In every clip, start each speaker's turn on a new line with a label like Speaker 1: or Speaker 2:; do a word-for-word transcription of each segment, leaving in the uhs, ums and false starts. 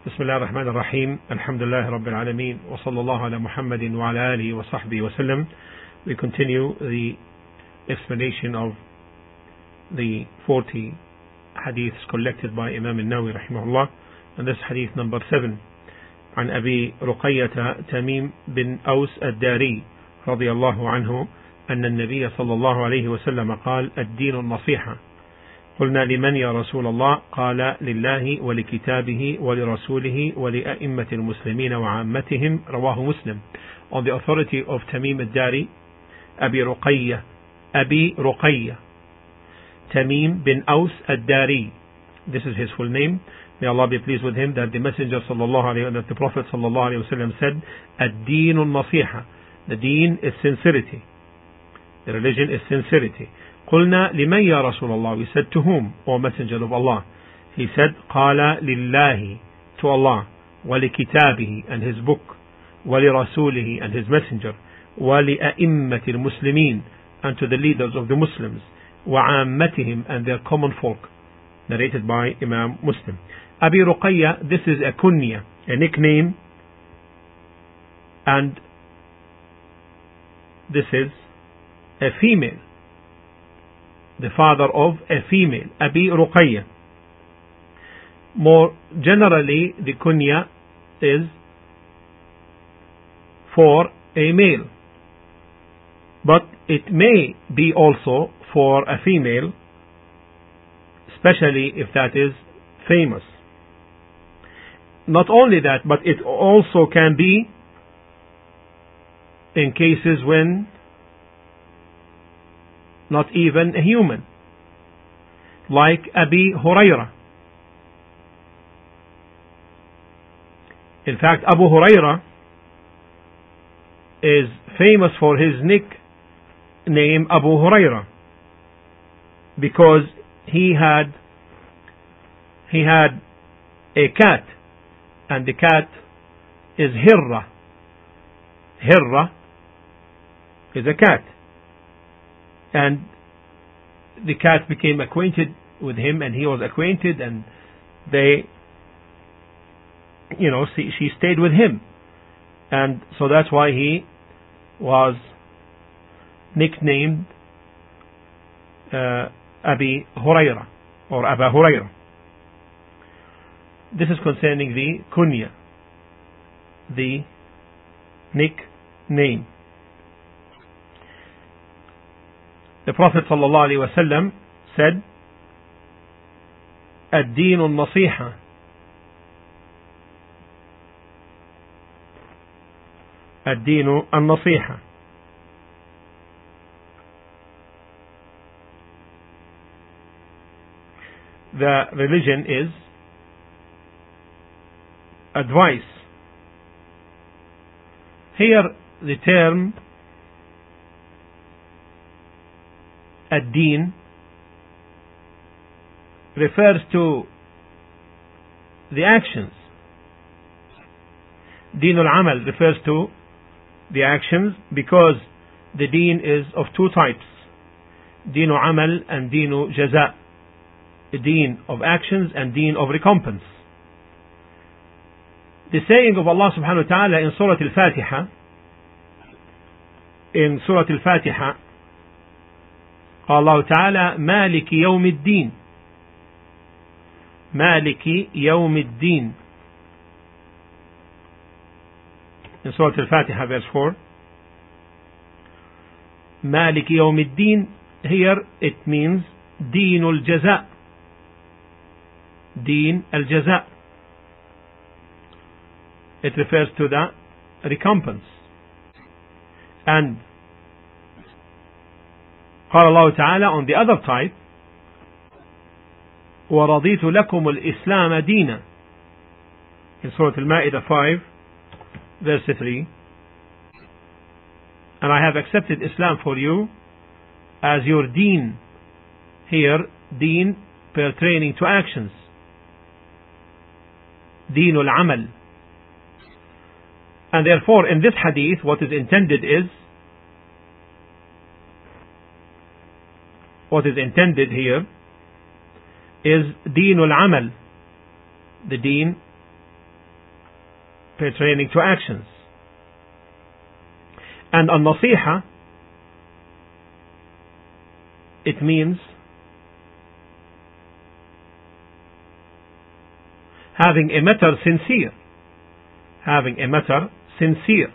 Speaker 1: بسم الله الرحمن الرحيم الحمد لله رب العالمين وصلى الله على محمد وعلى آله وصحبه وسلم. We continue the explanation of the forty hadiths collected by Imam al-Nawawi rahimahullah, and this hadith number seven. عن أبي رقية تميم بن أوس الداري رضي الله عنه أن النبي صلى الله عليه وسلم قال: الدين النصيحة. قلنا: لمن يا رسول الله؟ قال: لله ولكتابه ولرسوله ولأئمة المسلمين وعامتهم. رواه مسلم. On the authority of Tamim al-Dari, Abi Ruqayya, Abi Ruqayya, Tamim bin Aus al-Dari. This is his full name. May Allah be pleased with him, that the Messenger sallallahu alayhi wa sallam, that the Prophet sallallahu alayhi wa sallam said, ad-deen al-nasiha. The deen is sincerity. The religion is sincerity. قلنا: لمن يا رسول الله? We said, to whom, O Messenger of Allah? He said, قال: لله, to Allah, ولكتابه, and his book, ولرسوله, and his messenger, ولأئمة المسلمين, and to the leaders of the Muslims, وعامتهم, and their common folk. Narrated by Imam Muslim. Abi Ruqayya, this is a kunya, a nickname, and this is a female, the father of a female, Abi Ruqayya. More generally, the kunya is for a male, but it may be also for a female, especially if that is famous. Not only that, but it also can be in cases when not even a human, like Abi Huraira. In fact, Abu Huraira is famous for his nickname Abu Huraira, because he had he had a cat, and the cat is Hirra. Hirra is a cat, and the cat became acquainted with him, and he was acquainted, and they, you know, she, she stayed with him, and so that's why he was nicknamed uh, Abi Huraira, or Aba Huraira. This is concerning the kunya, the nickname. The Prophet sallallahu alaihi wasallam said, ad-deen al-nasiha. ad-deen al-nasiha. The religion is advice. Here the term ad-deen refers to the actions. Deen al-amal refers to the actions, because the deen is of two types: deen amal and deen jaza. A deen of actions and deen of recompense. The saying of Allah subhanahu wa ta'ala in Surah Al-Fatiha, in Surah Al-Fatiha, قال الله تعالى: مالك يوم الدين. مالك يوم الدين. In Surah Al-Fatiha, verse four. مالك يوم الدين. Here it means دين الجزاء. دين الجزاء. It refers to the recompense. And قال الله تعالى on the other type: وَرَضِيتُ لَكُمُ الْإِسْلَامَ دِينًا. In Surah Al-Ma'idah five, verse three. And I have accepted Islam for you as your deen. Here, deen pertaining to actions. Deen al-amal. And therefore, in this hadith, what is intended is, what is intended here is deen al-amal, the deen pertaining to actions. And an-nasiha, it means having a matter sincere. Having a matter sincere.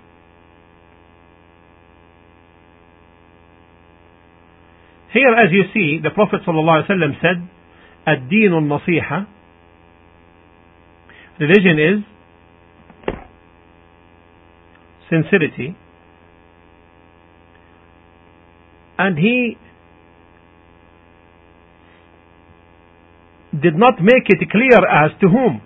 Speaker 1: Here, as you see, the Prophet ﷺ said, ad-deen al-nasiha, religion is sincerity. And he did not make it clear as to whom.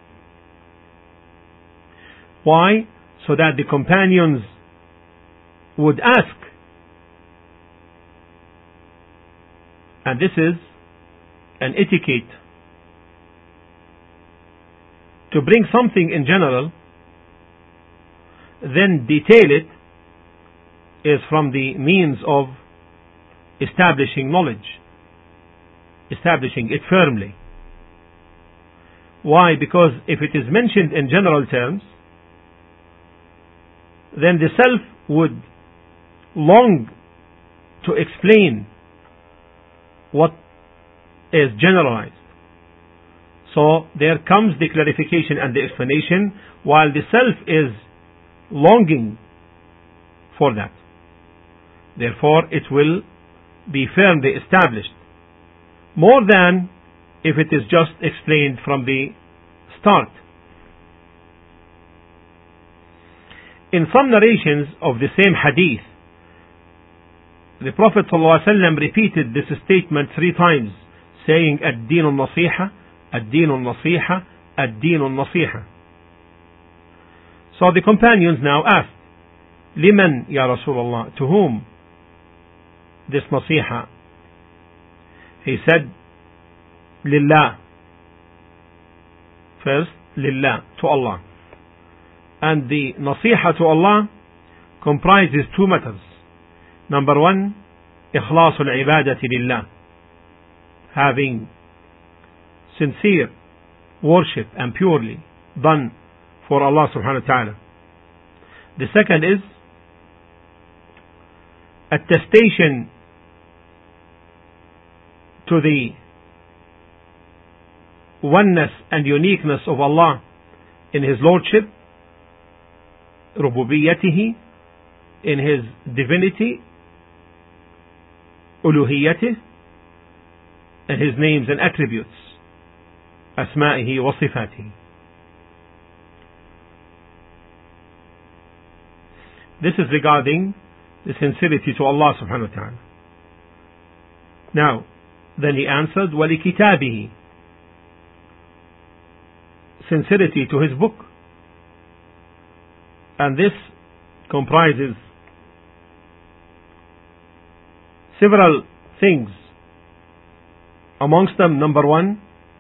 Speaker 1: Why? So that the companions would ask. And this is an etiquette. To bring something in general, then detail it, is from the means of establishing knowledge, establishing it firmly. Why? Because if it is mentioned in general terms, then the self would long to explain what is generalized. So there comes the clarification and the explanation, while the self is longing for that. Therefore, it will be firmly established, more than if it is just explained from the start. In some narrations of the same hadith, the Prophet ﷺ repeated this statement three times, saying, ad-deen al-nasiha, ad-deen al-nasiha, ad-deen al-nasiha. So the companions now asked, Liman ya Rasulullah, to whom this nasiha? He said, Lillah. First, Lillah, to Allah. And the nasiha to Allah comprises two matters. Number one, إخلاص العبادة لله, having sincere worship and purely done for Allah subhanahu wa ta'ala. The second is attestation to the oneness and uniqueness of Allah in His Lordship, ربوبيته, in His divinity, uluhiyyatih, and His names and attributes, asma'ihi wa sifatihi. This is regarding the sincerity to Allah subhanahu wa ta'ala. Now, then he answered, وَلِكِتَابِهِ, sincerity to His book. And this comprises several things. Amongst them, number one,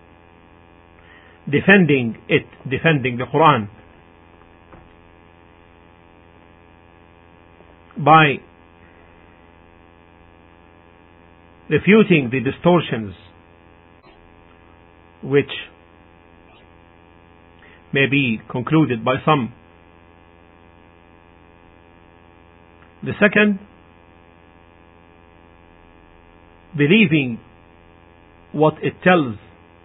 Speaker 1: defending it, defending the Quran by refuting the distortions which may be concluded by some. The second, believing what it tells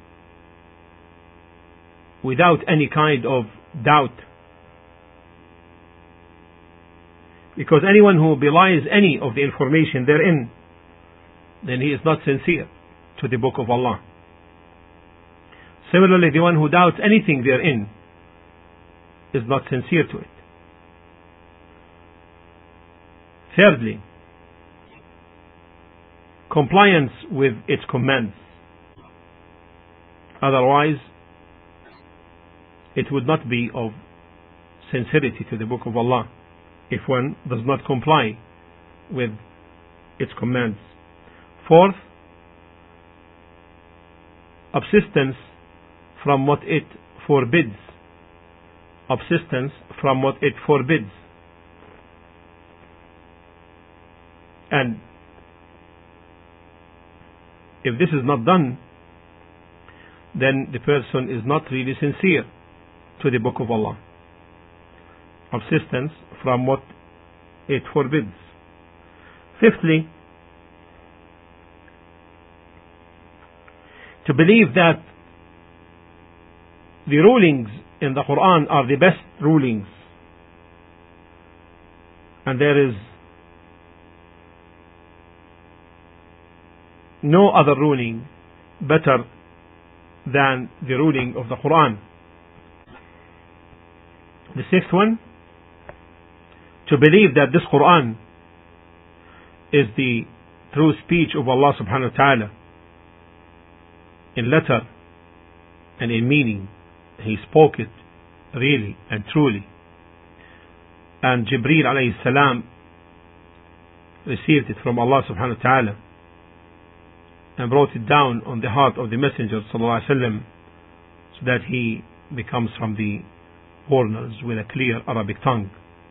Speaker 1: without any kind of doubt. Because anyone who belies any of the information therein, then he is not sincere to the book of Allah. Similarly, the one who doubts anything therein is not sincere to it. Thirdly, compliance with its commands. Otherwise, it would not be of sincerity to the book of Allah if one does not comply with its commands. Fourth, subsistence from what it forbids. Subsistence from what it forbids. And if this is not done, then the person is not really sincere to the book of Allah. subsistence from what it forbids. Fifthly, to believe that the rulings in the Quran are the best rulings, and there is no other ruling better than the ruling of the Quran. The sixth one, to believe that this Quran is the true speech of Allah subhanahu wa ta'ala in letter and in meaning. He spoke it really and truly, and Jibreel alayhi salam received it from Allah subhanahu wa ta'ala and brought it down on the heart of the Messenger sallallahu alaihi wasallam, so that he becomes from the foreigners with a clear Arabic tongue.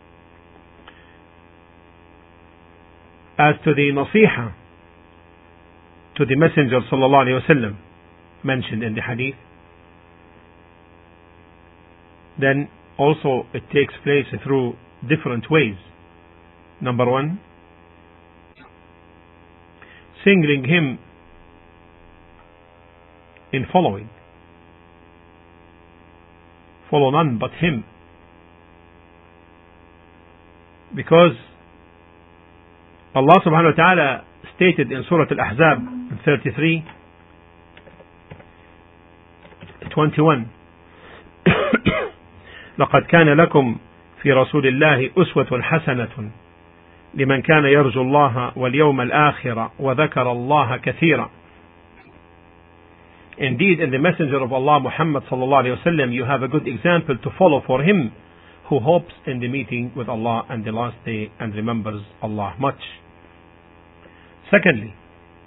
Speaker 1: As to the nasiha to the Messenger sallallahu alaihi wasallam mentioned in the hadith, then also it takes place through different ways. Number one, singling him in following. Follow none but him. Because Allah subhanahu wa ta'ala stated in Surah Al-Ahzab thirty-three twenty-one, لقد كان لكم في رسول الله أسوة حسنة لمن كان يرجو الله واليوم الآخر وذكر الله كثيرا. Indeed, in the Messenger of Allah Muhammad sallallahu alaihi wasallam, you have a good example to follow for him who hopes in the meeting with Allah and the last day and remembers Allah much. Secondly,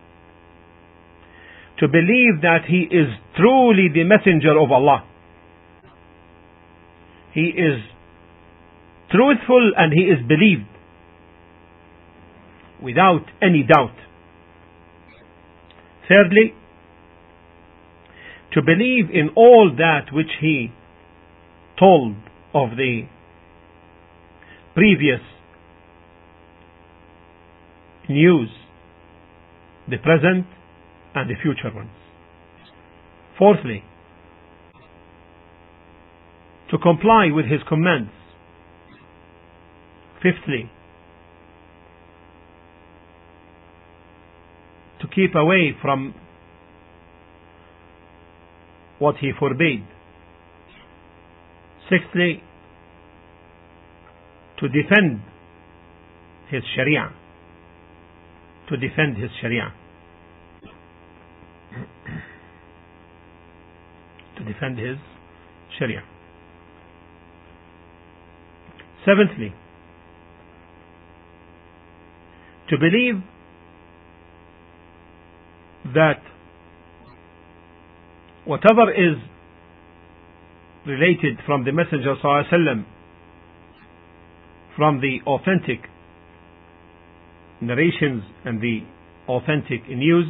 Speaker 1: to believe that he is truly the Messenger of Allah. He is truthful and he is believed without any doubt. Thirdly, to believe in all that which he told of the previous news, the present and the future ones. Fourthly, to comply with his commands. Fifthly, to keep away from what he forbade. Sixthly, to defend his Sharia. To defend his Sharia. To defend his Sharia. Seventhly, to believe that whatever is related from the Messenger sallallahu alaihi wasallam, from the authentic narrations and the authentic news,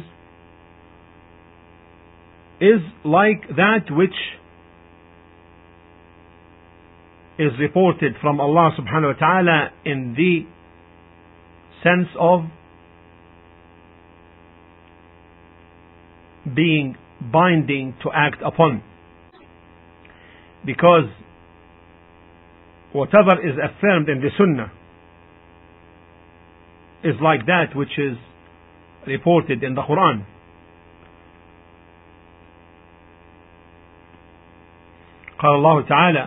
Speaker 1: is like that which is reported from Allah subhanahu wa ta'ala in the sense of being binding to act upon. Because whatever is affirmed in the Sunnah is like that which is reported in the Quran. قال الله تعالى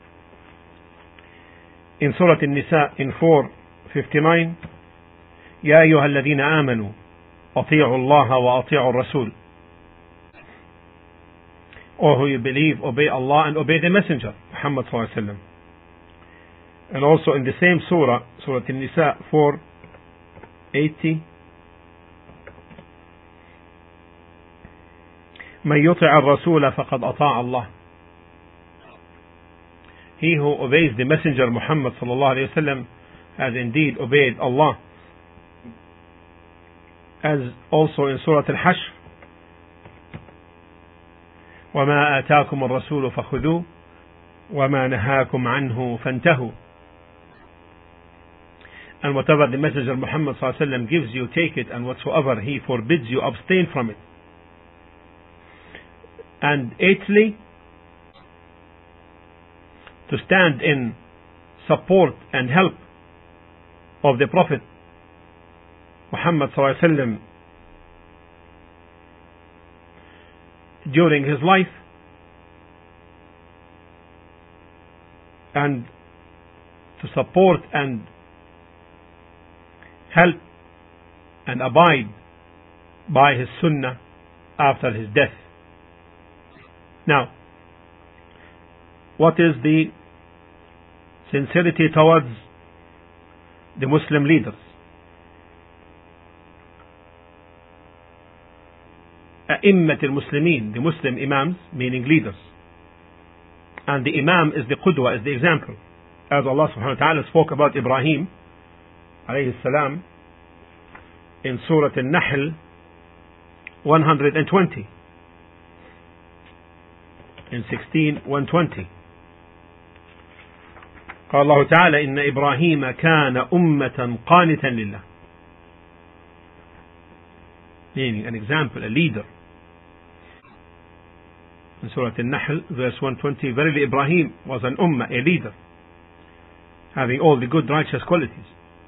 Speaker 1: in Surah An-Nisa in four fifty-nine, يا أيها الذين آمنوا أطيعوا الله وأطيعوا الرسول. Or who you believe, obey Allah and obey the Messenger Muhammad sallallahu alaihi wasallam. And also in the same surah, Surah An-Nisa four eighty, من يطع الرسول فقد أطاع الله. He who obeys the Messenger Muhammad sallallahu alaihi wasallam has indeed obeyed Allah. As also in Surah Al-Hashr, وما آتاكم الرسول فخذوه وما نهاكم عنه فانتهوا And whatever the Messenger Muhammad sallallahu alaihi wasallam gives you, take it, and whatsoever he forbids you, abstain from it. And eighthly, to stand in support and help of the Prophet Muhammad sallallahu alaihi wasallam during his life, and to support and help and abide by his sunnah after his death. Now, what is the sincerity towards the Muslim leaders? A'immat al-Muslimin, the Muslim imams, meaning leaders. And the imam is the qudwa, is the example. As Allah subhanahu wa ta'ala spoke about Ibrahim alayhi salam in Surah Al-Nahl one hundred twenty. In sixteen one twenty. قال الله تعالى إن إبراهيم كان أمة قانتا لله. Meaning an example, a leader. In Surah Al-Nahl verse one twenty, verily Ibrahim was an ummah, a leader, having all the good righteous qualities.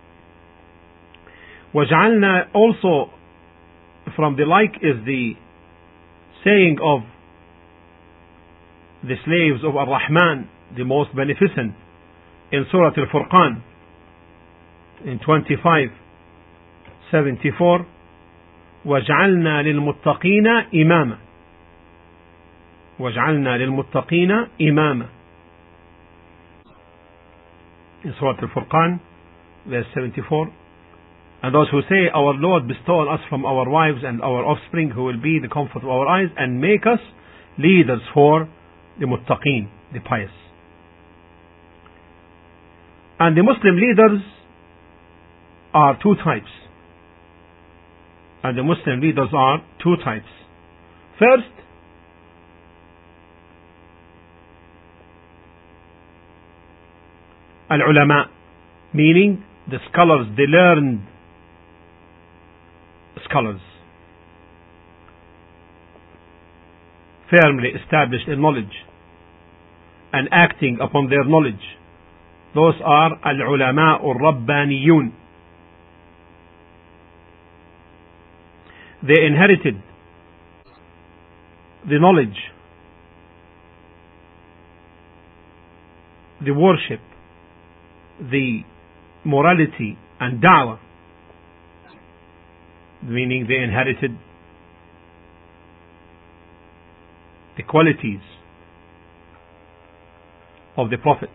Speaker 1: وَجَعَلْنَا, also from the like is the saying of the slaves of Ar-Rahman, the most beneficent, in Surah Al-Furqan in twenty-five seventy-four, وَجَعَلْنَا لِلْمُتَّقِينَ إِمَامًا. وَجَعَلْنَا لِلْمُتَّقِينَ إِمَامًا. In Surah Al-Furqan verse seventy-four, and those who say, our Lord bestow on us from our wives and our offspring who will be the comfort of our eyes, and make us leaders for the muttaqeen, the pious. And the Muslim leaders are two types. And the Muslim leaders are two types. First, al-ulama, meaning the scholars, the learned scholars, firmly established in knowledge and acting upon their knowledge. Those are al-ulama al-rabbaniyun. They inherited the knowledge, the worship, the morality and da'wah, meaning they inherited the qualities of the Prophet.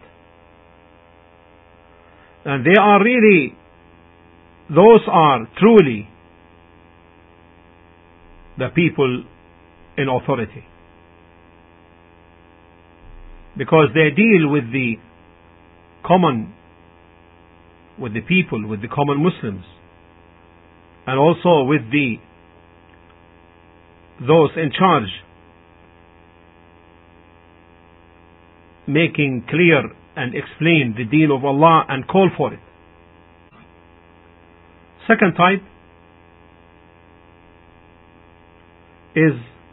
Speaker 1: And they are really, those are truly the people in authority, because they deal with the common, with the people, with the common Muslims, and also with the those in charge, making clear and explain the deen of Allah and call for it. Second type is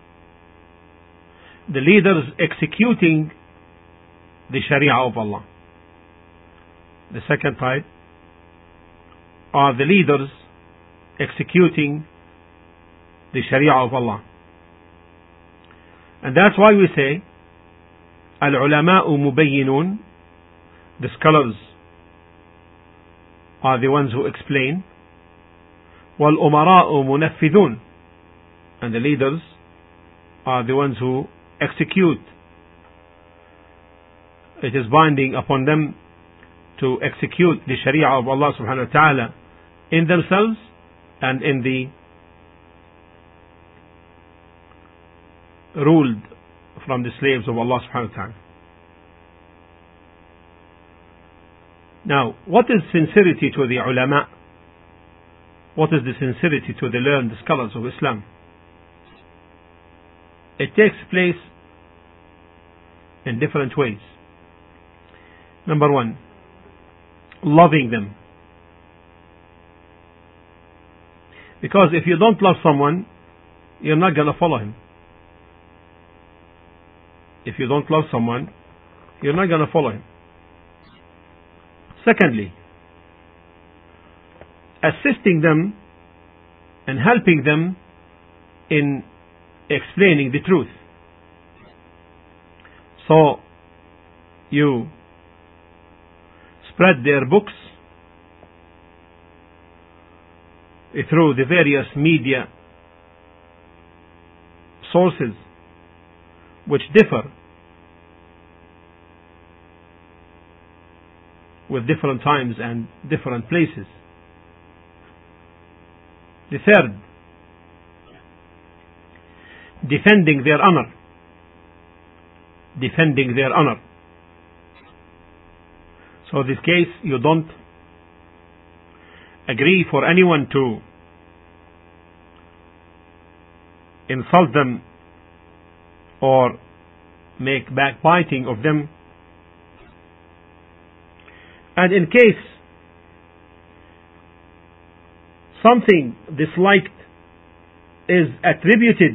Speaker 1: the leaders executing the Sharia of Allah. The second type are the leaders executing the Sharia of Allah. And that's why we say al-ulama'u mubayyinun, the scholars are the ones who explain, wal-umara'u munaffidun, and the leaders are the ones who execute. It is binding upon them to execute the Sharia of Allah subhanahu wa ta'ala in themselves and in the ruled from the slaves of Allah subhanahu wa ta'ala. Now, what is sincerity to the ulama? What is the sincerity to the learned scholars of Islam? It takes place in different ways. Number one, loving them Because if you don't love someone, you're not going to follow him. If you don't love someone, you're not going to follow him. Secondly, assisting them and helping them in explaining the truth. So, you spread their books through the various media sources which differ with different times and different places. The third, defending their honor. Defending their honor. So in this case, you don't agree for anyone to insult them or make backbiting of them. And in case something disliked is attributed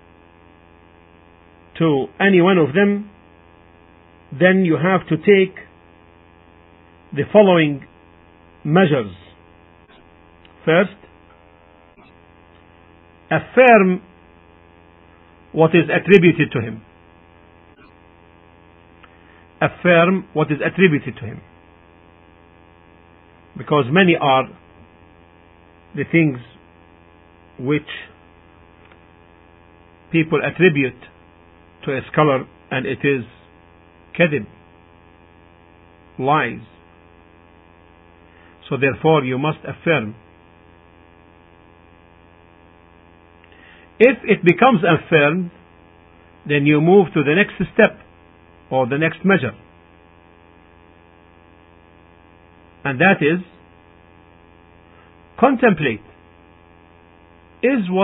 Speaker 1: to any one of them, then you have to take the following measures. First, affirm what is attributed to him. Affirm what is attributed to him. Because many are the things which people attribute to a scholar, and it is kadhib, lies. So therefore you must affirm. If it becomes affirmed, then you move to the next step or the next measure, and that is contemplate. Is what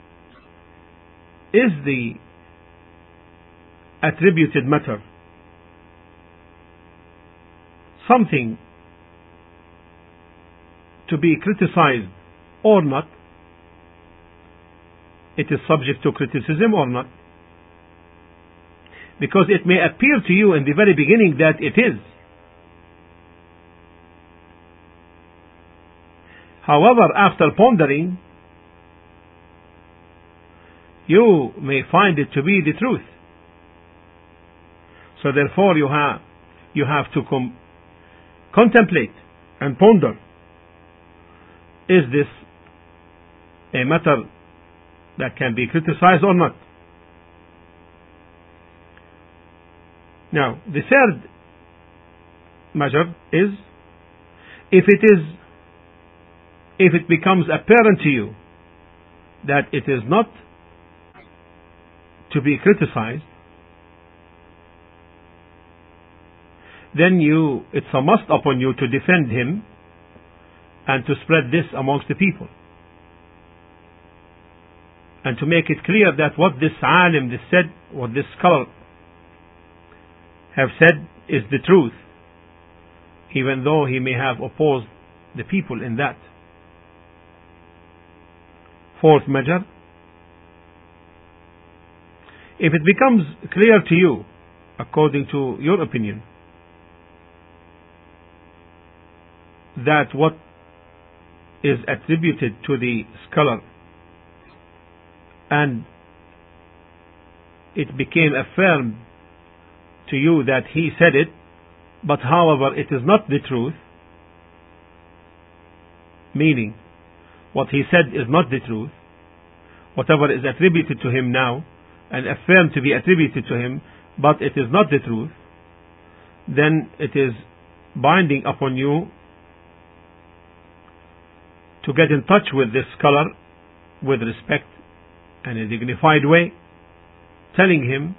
Speaker 1: is the attributed matter something to be criticized or not? It is subject to criticism or not? Because it may appear to you in the very beginning that it is. However, after pondering, you may find it to be the truth. So therefore you have you have to com- contemplate and ponder. Is this a matter that can be criticized or not? Now, the third measure is, if it is if it becomes apparent to you that it is not to be criticized, then you it's a must upon you to defend him and to spread this amongst the people, and to make it clear that what this alim this said, what this scholar have said, is the truth, even though he may have opposed the people in that. Fourth measure, if it becomes clear to you, according to your opinion, that what is attributed to the scholar, and it became affirmed to you that he said it, but however it is not the truth, meaning what he said is not the truth, whatever is attributed to him now and affirmed to be attributed to him, but it is not the truth, then it is binding upon you to get in touch with this scholar with respect and a dignified way, telling him,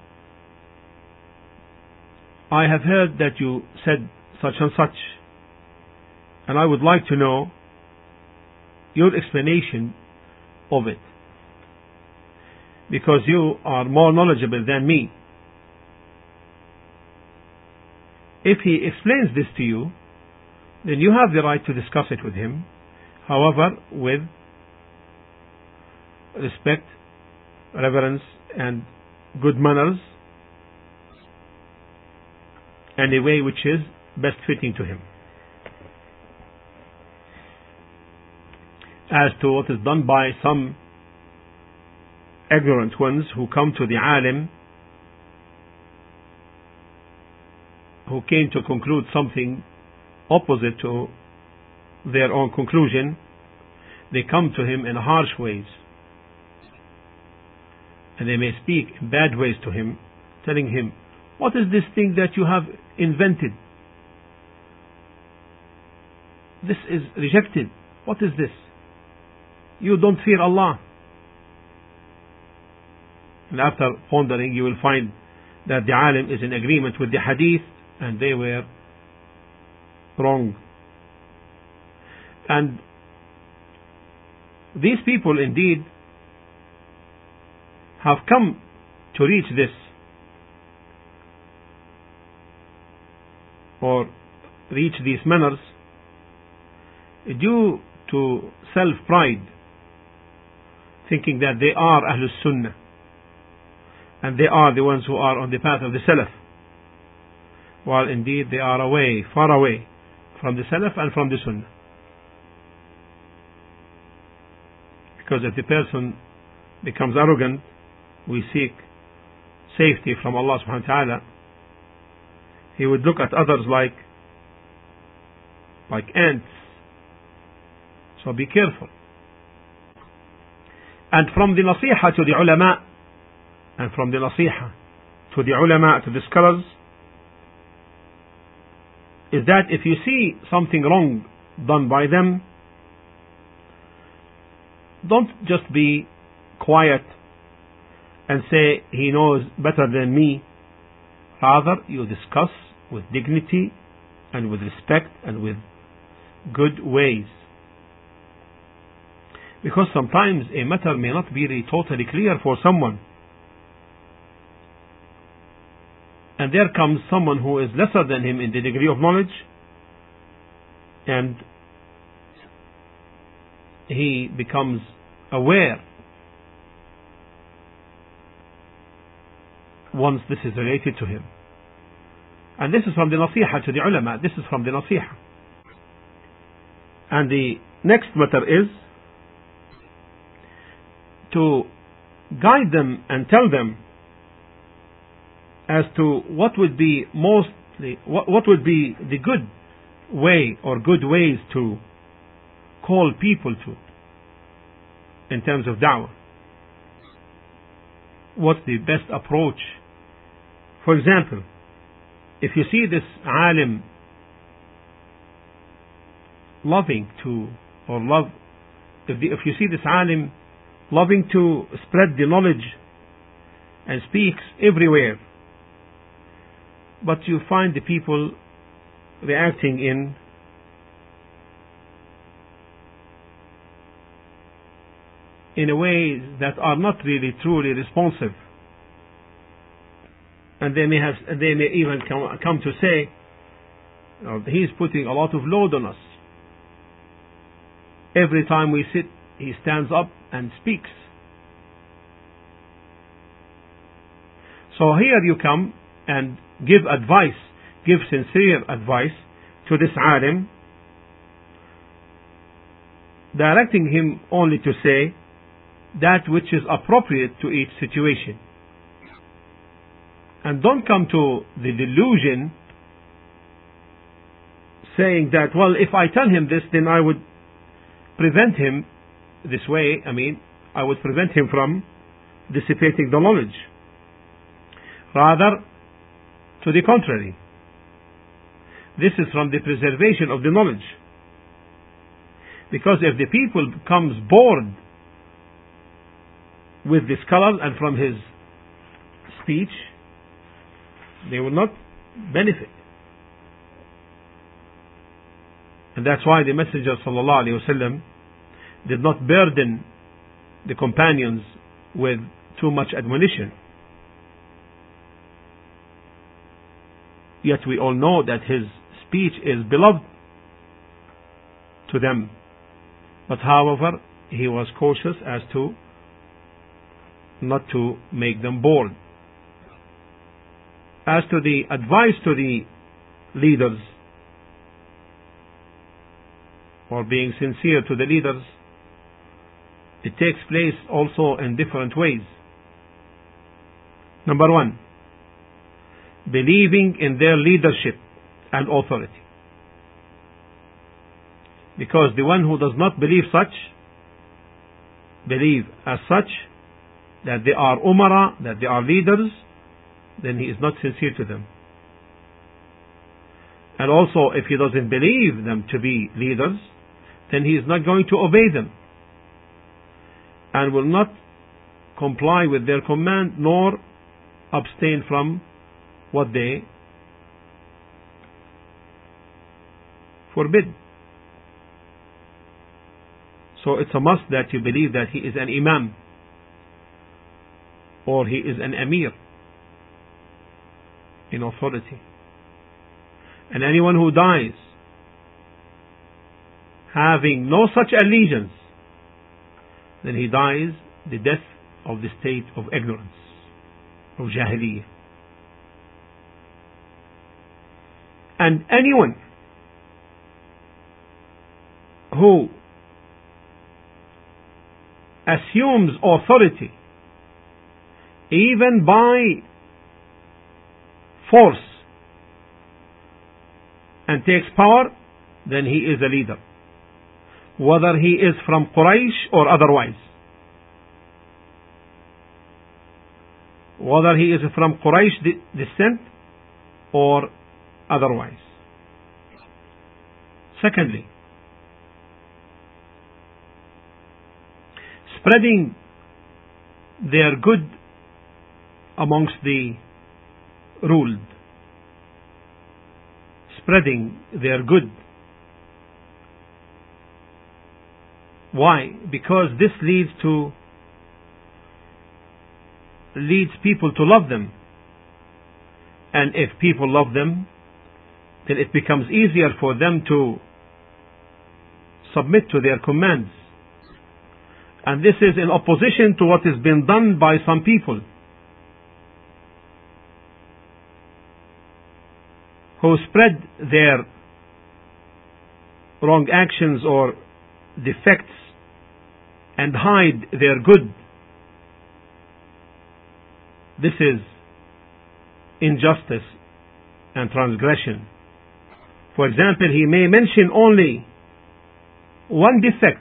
Speaker 1: I have heard that you said such and such, and I would like to know your explanation of it, because you are more knowledgeable than me. If he explains this to you, then you have the right to discuss it with him, however, with respect, reverence, and good manners, and a way which is best fitting to him. As to what is done by some ignorant ones who come to the alim, who came to conclude something opposite to their own conclusion, they come to him in harsh ways, and they may speak in bad ways to him, telling him, "What is this thing that you have invented? This is rejected. What is this? You don't fear Allah." And after pondering, you will find that the alim is in agreement with the hadith, and they were wrong. And these people indeed have come to reach this, or reach these manners, due to self-pride, thinking that they are Ahlus Sunnah, and they are the ones who are on the path of the Salaf, while indeed they are away, far away from the Salaf and from the Sunnah. Because if the person becomes arrogant, we seek safety from Allah subhanahu wa ta'ala, he would look at others like like ants. So be careful. And from the nasiha to the ulama, and from the nasiha to the ulama, to the scholars, is that if you see something wrong done by them, don't just be quiet and say, "He knows better than me." Rather, you discuss with dignity and with respect and with good ways. Because sometimes a matter may not be really totally clear for someone, and there comes someone who is lesser than him in the degree of knowledge, and he becomes aware once this is related to him. And this is from the nasiha to the ulama. This is from the nasiha. And the next matter is to guide them and tell them as to what would be mostly, what, what would be the good way or good ways to call people to in terms of da'wah. What's the best approach? For example, if you see this alim loving to, or love, if, the, if you see this alim loving to spread the knowledge and speaks everywhere, but you find the people reacting in in a ways that are not really truly responsive, and they may have, they may even come, come to say, oh, he's putting a lot of load on us. Every time we sit, he stands up and speaks. So here you come and give advice, give sincere advice to this alim, directing him only to say that which is appropriate to each situation. And don't come to the delusion saying that, well, if I tell him this, then I would prevent him this way, I mean, I would prevent him from dissipating the knowledge. Rather, to the contrary, this is from the preservation of the knowledge. Because if the people becomes bored with the scholar and from his speech, they will not benefit. And that's why the Messenger sallallahu alaihi wasallam did not burden the companions with too much admonition. Yet we all know that his speech is beloved to them. But however, he was cautious as to not to make them bored. As to the advice to the leaders, or being sincere to the leaders, it takes place also in different ways. Number one, believing in their leadership and authority. Because the one who does not believe such, believe as such, that they are umara, that they are leaders, then he is not sincere to them. And also, if he doesn't believe them to be leaders, then he is not going to obey them, and will not comply with their command, nor abstain from what they forbid. So it's a must that you believe that he is an imam, or he is an emir in authority. And anyone who dies having no such allegiance, then he dies the death of the state of ignorance, of jahiliyyah. And anyone who assumes authority even by force and takes power, then he is a leader, whether he is from Quraysh or otherwise. Whether he is from Quraysh descent or otherwise. Secondly, spreading their good amongst the ruled. Spreading their good. Why? Because this leads to leads people to love them. And if people love them, then it becomes easier for them to submit to their commands. And this is in opposition to what has been done by some people who spread their wrong actions or defects and hide their good. This is injustice and transgression. For example, he may mention only one defect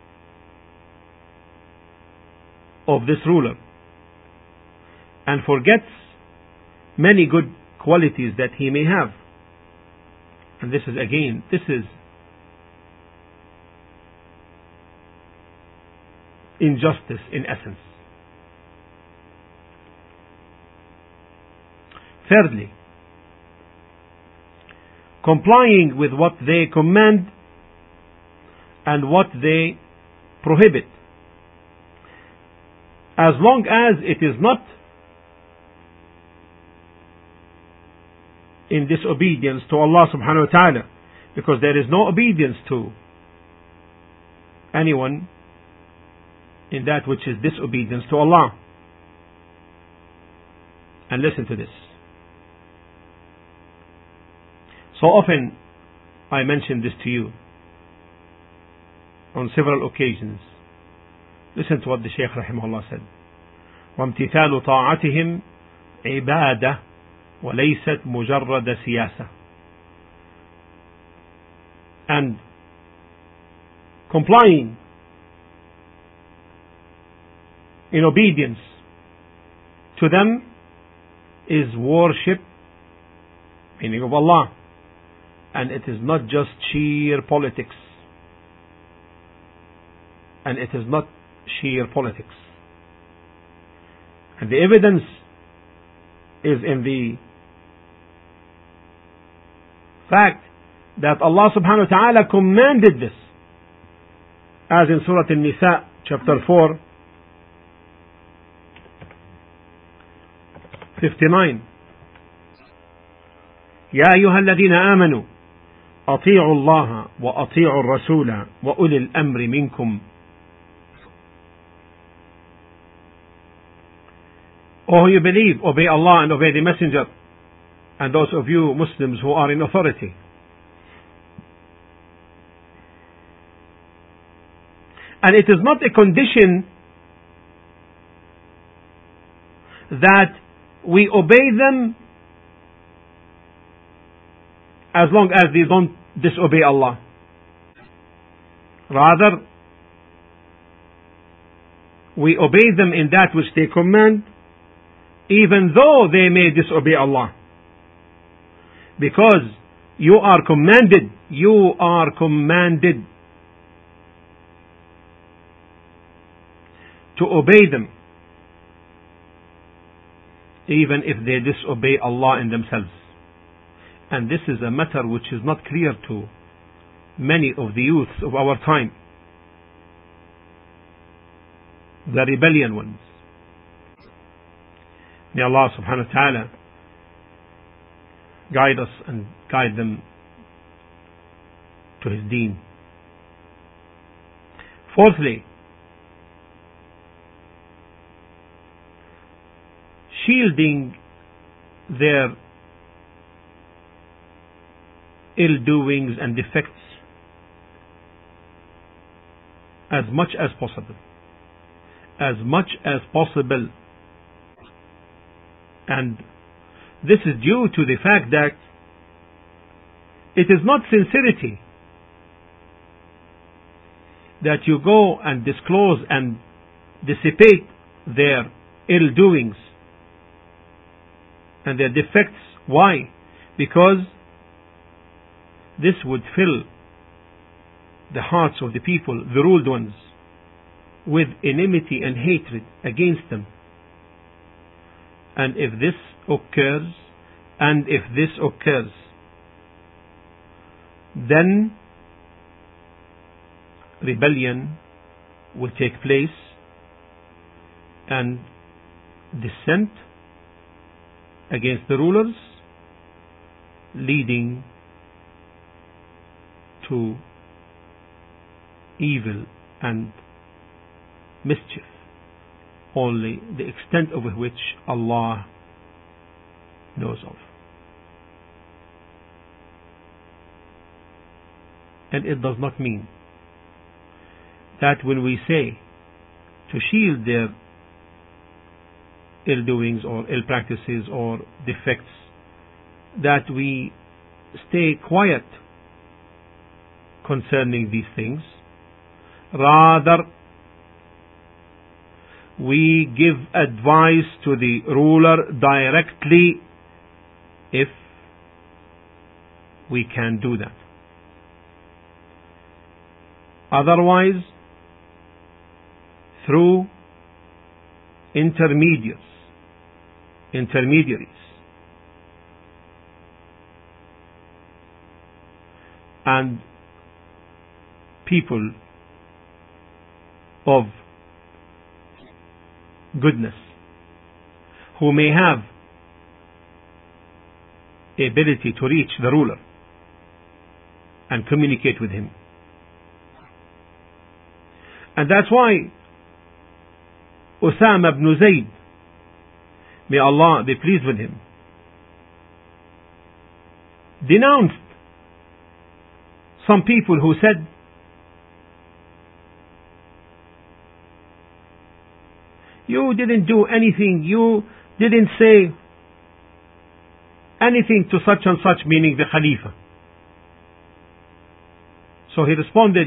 Speaker 1: of this ruler and forgets many good qualities that he may have. And this is again, this is injustice in essence. Thirdly, complying with what they command and what they prohibit, as long as it is not in disobedience to Allah subhanahu wa ta'ala, because there is no obedience to anyone in that which is disobedience to Allah. And listen to this. So often I mention this to you on several occasions. Listen to what the Shaykh rahimahullah said. وَامْتِثَالُ طَاعَتِهِمْ عِبَادَةٌ وَلَيْسَتْ مُجَرَّدَ سِيَاسَةٌ. And complying in obedience to them is worship, meaning of Allah, and it is not just sheer politics, and it is not sheer politics. And the evidence is in the fact that Allah subhanahu wa ta'ala commanded this, as in Surah An-Nisa chapter four fifty-nine. يا أيها الذين آمنوا أطيعوا الله وأطيعوا الرسول وأولي الأمر منكم. O you believe, obey Allah and obey the Messenger, and those of you Muslims who are in authority. And it is not a condition that we obey them as long as they don't disobey Allah. Rather, we obey them in that which they command, even though they may disobey Allah. Because you are commanded, you are commanded to obey them, even if they disobey Allah in themselves. And this is a matter which is not clear to many of the youths of our time, the rebellion ones. May Allah subhanahu wa ta'ala guide us and guide them to His deen. Fourthly, shielding their ill doings and defects as much as possible. As much as possible. And this is due to the fact that it is not sincerity that you go and disclose and dissipate their ill doings and their defects. Why? Because this would fill the hearts of the people, the ruled ones, with enmity and hatred against them. And if this occurs, and if this occurs, then rebellion will take place and dissent against the rulers, leading to evil and mischief, only the extent of which Allah knows of. And it does not mean that when we say to shield their ill doings or ill practices or defects, that we stay quiet concerning these things. Rather, we give advice to the ruler directly if we can do that. Otherwise, through intermediaries, intermediaries, and people of goodness who may have the ability to reach the ruler and communicate with him. And that's why Usama ibn Zayd, may Allah be pleased with him, denounced some people who said, you didn't do anything, you didn't say anything to such and such, meaning the Khalifa. So he responded,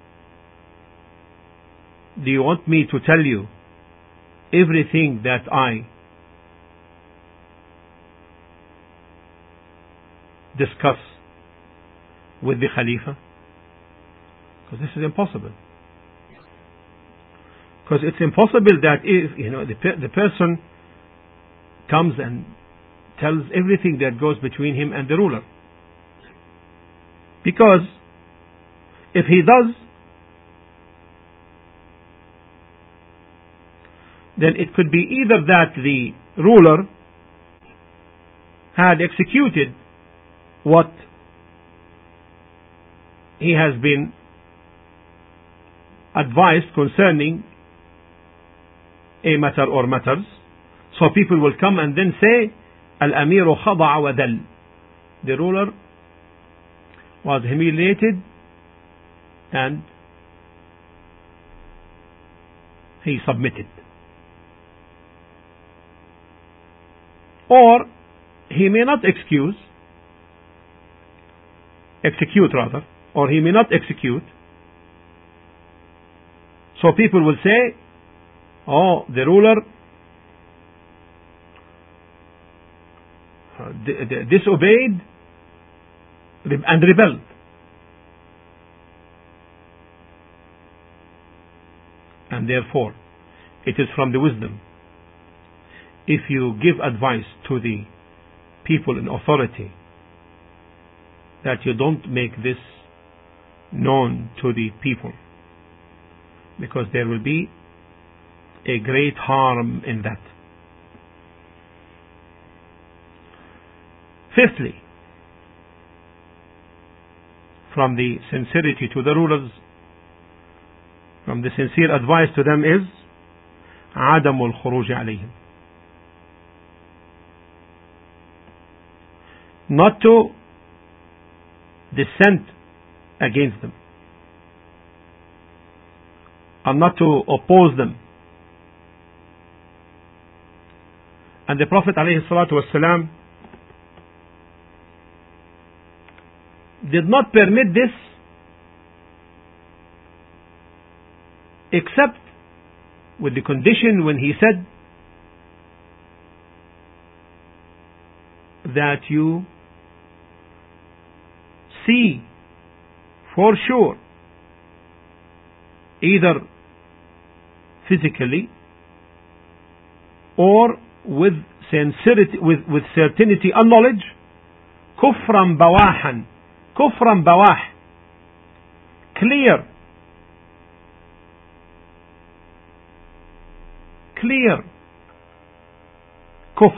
Speaker 1: do you want me to tell you everything that I discuss with the Khalifa? Because this is impossible. Because it's impossible that if, you know, the, the person comes and tells everything that goes between him and the ruler. Because if he does, then it could be either that the ruler had executed what he has been advised concerning a matter or matters, So people will come and then say, Al-Amiru khada'a wa dal. The ruler was humiliated and he submitted. Or he may not excuse, execute rather, or he may not execute. So people will say, oh, the ruler uh, disobeyed and rebelled. And therefore, it is from the wisdom, if you give advice to the people in authority, that you don't make this known to the people, because there will be a great harm in that. Fifthly, from the sincerity to the rulers, from the sincere advice to them is عدم الخروج عليهم, not to dissent against them and not to oppose them. And the Prophet ﷺ did not permit this except with the condition when he said that you see for sure, either physically or with sincerity, with, with certainty and knowledge, kufran bawahan, kufran bawah, clear, clear kufr.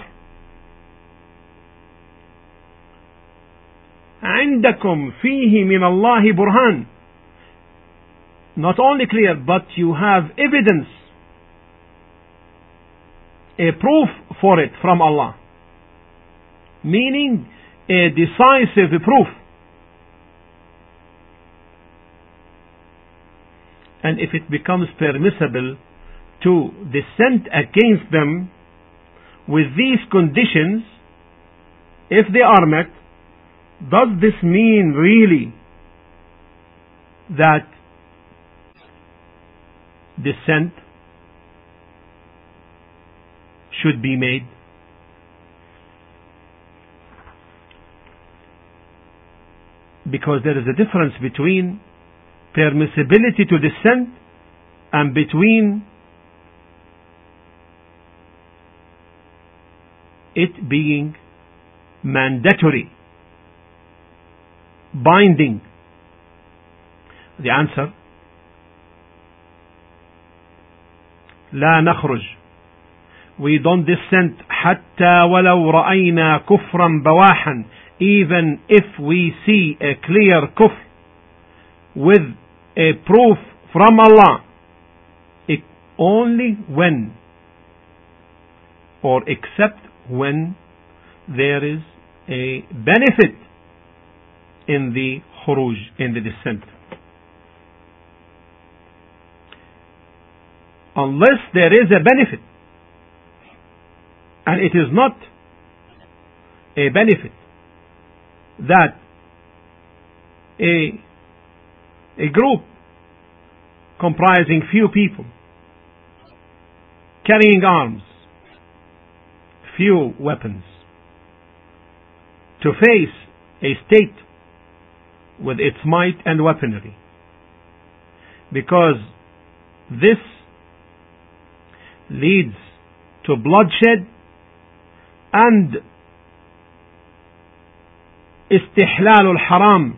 Speaker 1: عندكم فيه من الله برهان, not only clear, but you have evidence, a proof for it from Allah, meaning a decisive proof. And if it becomes permissible to dissent against them with these conditions, if they are met, does this mean really that dissent should be made? Because there is a difference between permissibility to dissent and between it being mandatory, binding. The answer, لا نخرج, we don't dissent حتى ولو رأينا كفرا بواحا, even if we see a clear kufr with a proof from Allah, it only when or except when there is a benefit in the khuruj, in the dissent. Unless there is a benefit, and it is not a benefit that a a group comprising few people carrying arms, few weapons, to face a state with its might and weaponry, because this leads to bloodshed and استحلال الحرام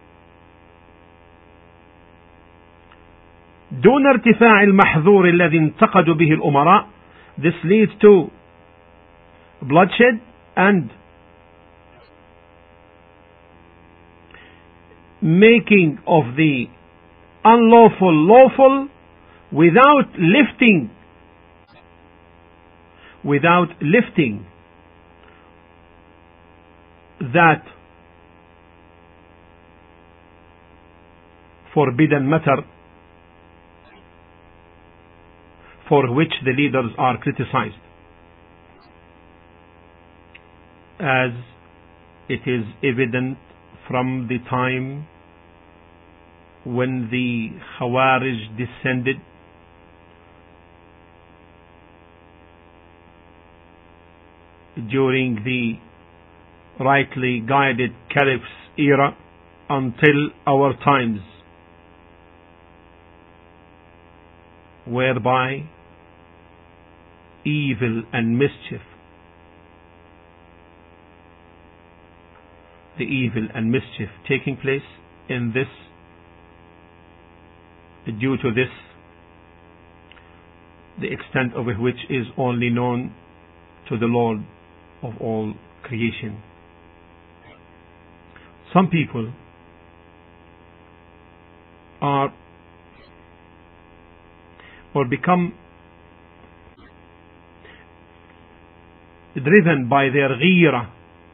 Speaker 1: دون ارتفاع المحظور الذي انتقد به الأمراء. This leads to bloodshed and making of the unlawful lawful without lifting without lifting that forbidden matter for which the leaders are criticized, as it is evident from the time when the Khawarij descended during the rightly guided Caliph's era until our times, whereby evil and mischief, the evil and mischief taking place in this, due to this, the extent of which is only known to the Lord of all creation. Some people are or become driven by their ghira,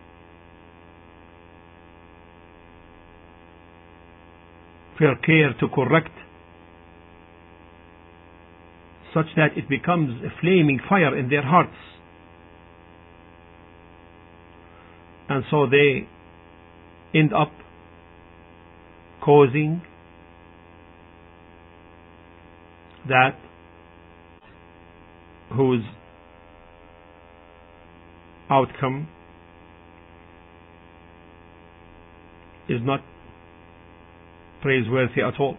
Speaker 1: for care to correct, such that it becomes a flaming fire in their hearts, and so they end up causing that whose outcome is not praiseworthy at all.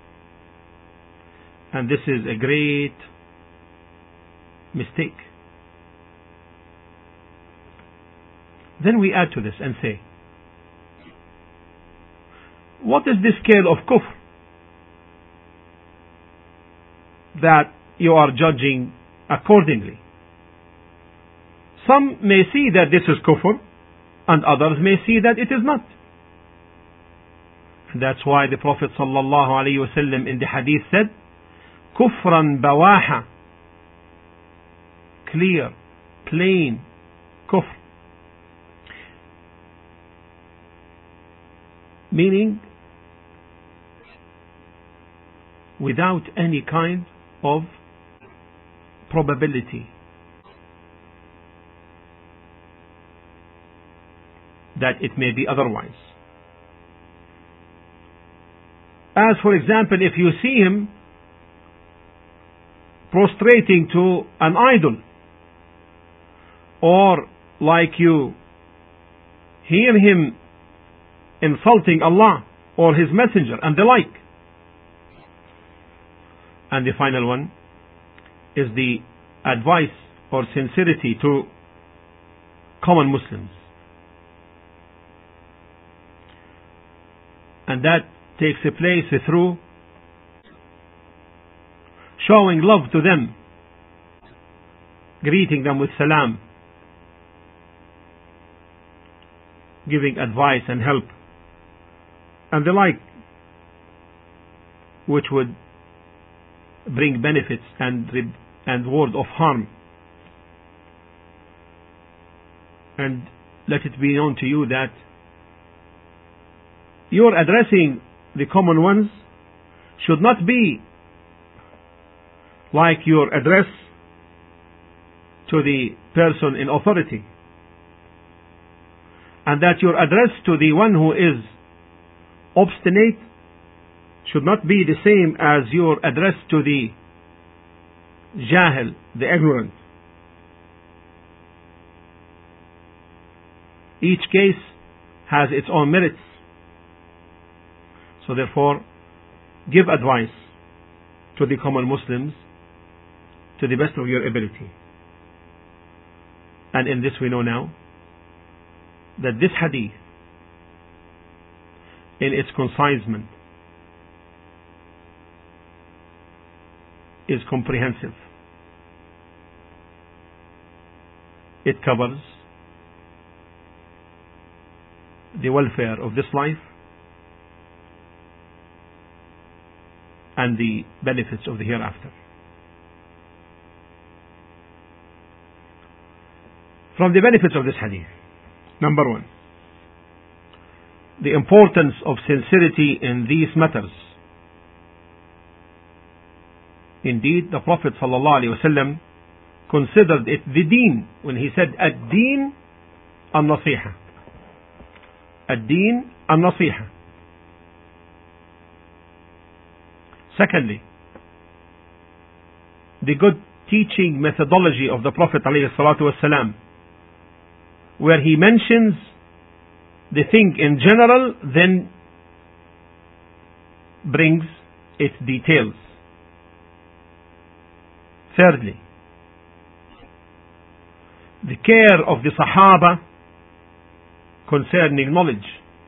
Speaker 1: And this is a great mistake. Then we add to this and say, what is the scale of kufr that you are judging accordingly? Some may see that this is kufr, and others may see that it is not. And that's why the Prophet sallallahu alaihi wasallam in the hadith said, kufran bawaha, clear, plain kufr, meaning without any kind of probability that it may be otherwise. As for example, if you see him prostrating to an idol, or like you hear him insulting Allah or His Messenger and the like. And the final one is the advice or sincerity to common Muslims, and that takes a place through showing love to them, greeting them with salam, giving advice and help and the like, which would bring benefits and and word of harm. And let it be known to you that your addressing the common ones should not be like your address to the person in authority, and that your address to the one who is obstinate should not be the same as your address to the jahil, the ignorant. Each case has its own merits. So therefore, give advice to the common Muslims to the best of your ability. And in this we know now that this hadith, in its concisement, is comprehensive. It covers the welfare of this life and the benefits of the hereafter. From the benefits of this hadith, number one, the importance of sincerity in these matters. Indeed, the Prophet ﷺ considered it the deen when he said, ad-deen al-nasiha. Ad-deen al-nasiha. Secondly, the good teaching methodology of the Prophet ﷺ, where he mentions the thing in general, then brings its details. Thirdly, the care of the Sahaba concerning knowledge.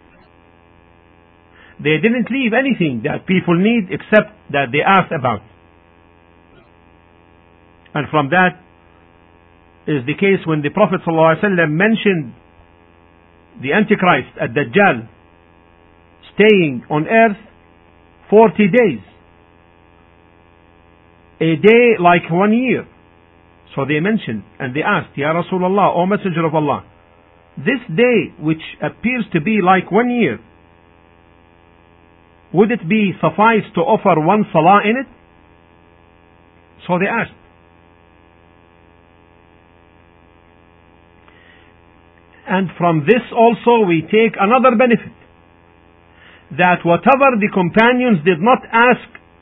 Speaker 1: They didn't leave anything that people need except that they asked about. And from that is the case when the Prophet ﷺ mentioned the Antichrist at Dajjal staying on earth forty days. A day like one year. So they mentioned and they asked, Ya Rasulullah, O Messenger of Allah, this day which appears to be like one year, would it be suffice to offer one salah in it? So they asked. And from this also we take another benefit, that whatever the companions did not ask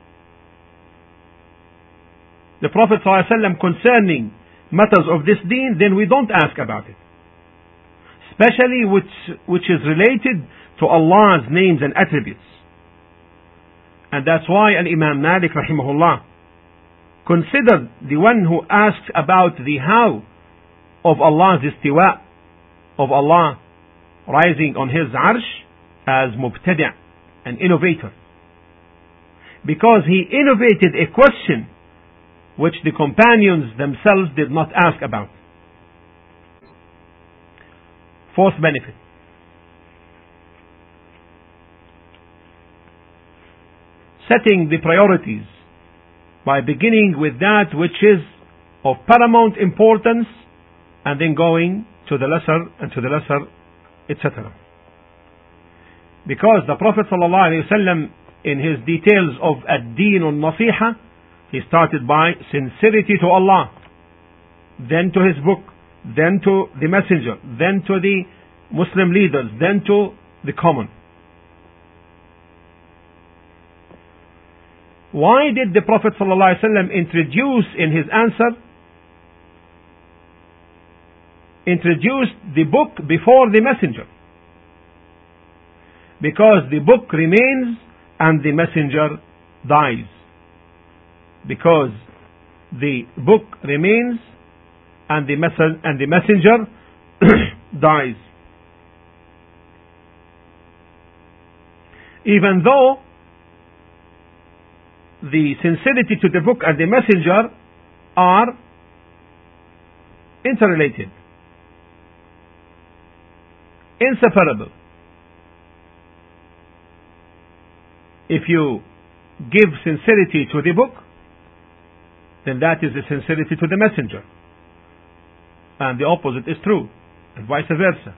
Speaker 1: the Prophet ﷺ concerning matters of this deen, then we don't ask about it. Especially which, which is related to Allah's names and attributes. And that's why Imam Malik rahimahullah considered the one who asks about the how of Allah's istiwa, of Allah rising on His arsh, as mubtadi', an innovator. Because he innovated a question which the companions themselves did not ask about. Fourth benefit. Setting the priorities by beginning with that which is of paramount importance and then going to the lesser and to the lesser, et cetera. Because the Prophet ﷺ, in his details of ad-deen al-nasiha, he started by sincerity to Allah, then to His book, then to the messenger, then to the Muslim leaders, then to the common. Why did the Prophet ﷺ introduce in his answer, introduce the book before the messenger? Because the book remains and the messenger dies. Because the book remains and the, mess- and the messenger dies. Even though the sincerity to the book and the messenger are interrelated, inseparable. If you give sincerity to the book, then that is the sincerity to the messenger. And the opposite is true, and vice versa.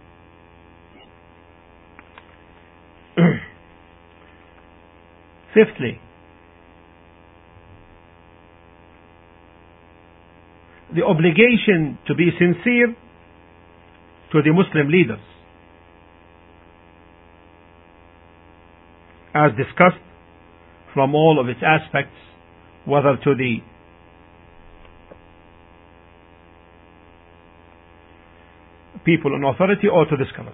Speaker 1: Fifthly, the obligation to be sincere to the Muslim leaders, as discussed from all of its aspects, whether to the people in authority or to the scholars.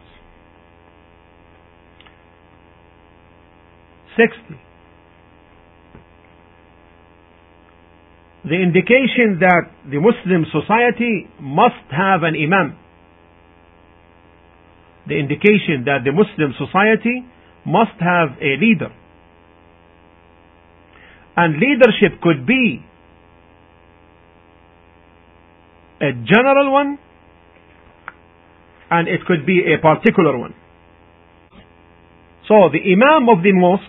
Speaker 1: Sixthly, the indication that the Muslim society must have an imam. The indication that the Muslim society must have a leader. And leadership could be a general one, and it could be a particular one. So the imam of the mosque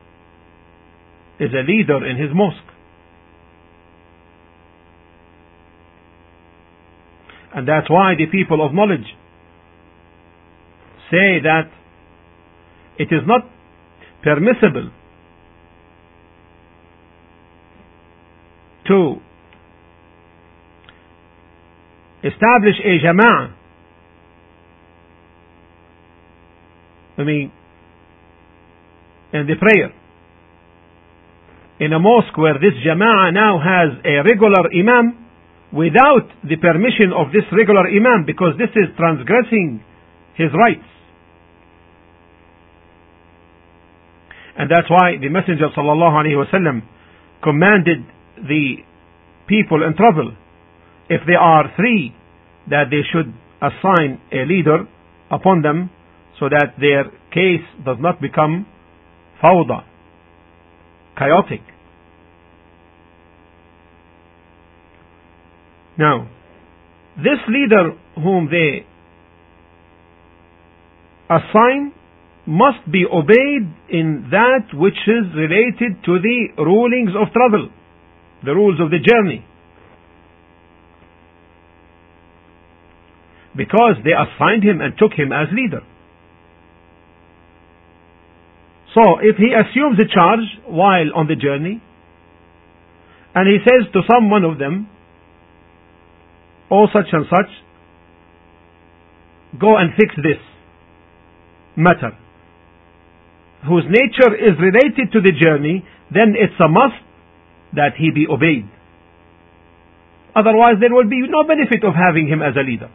Speaker 1: is a leader in his mosque. And that's why the people of knowledge say that it is not permissible to establish a jama'ah, I mean, in the prayer, in a mosque where this jama'ah now has a regular imam without the permission of this regular imam, because this is transgressing his rights. And that's why the Messenger sallallahu alaihi wasallam commanded the people in trouble, if they are three, that they should assign a leader upon them, so that their case does not become fawda, chaotic. Now, this leader whom they assign must be obeyed in that which is related to the rulings of travel, the rules of the journey, because they assigned him and took him as leader. So if he assumes a charge while on the journey, and he says to some one of them, "Oh, such and such, go and fix this matter," whose nature is related to the journey, then it's a must that he be obeyed. Otherwise there will be no benefit of having him as a leader.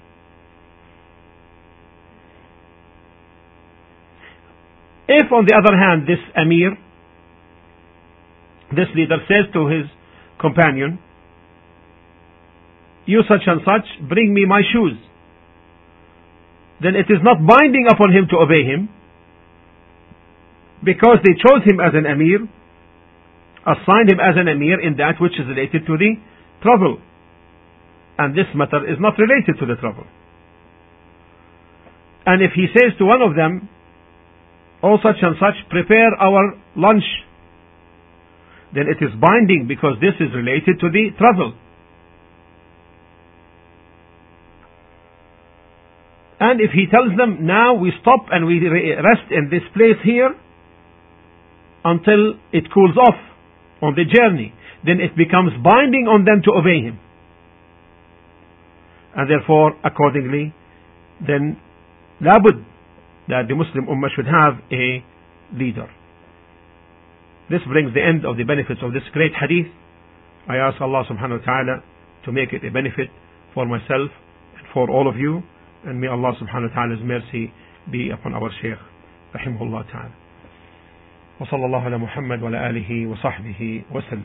Speaker 1: If on the other hand this Amir, this leader, says to his companion, "You such and such, bring me my shoes," then it is not binding upon him to obey him, because they chose him as an Amir, assigned him as an Amir in that which is related to the travel, and this matter is not related to the travel. And if he says to one of them, "Oh, such and such, prepare our lunch," then it is binding, because this is related to the travel. And if he tells them, "Now we stop and we rest in this place here until it cools off on the journey," then it becomes binding on them to obey him. And therefore, accordingly, then labud that the Muslim Ummah should have a leader. This brings the end of the benefits of this great hadith. I ask Allah subhanahu wa ta'ala to make it a benefit for myself and for all of you, and may Allah subhanahu wa ta'ala's mercy be upon our Shaykh rahimahullah ta'ala. Wa sallallahu ala Muhammad wa ala alihi wa sahbihi wa sallam.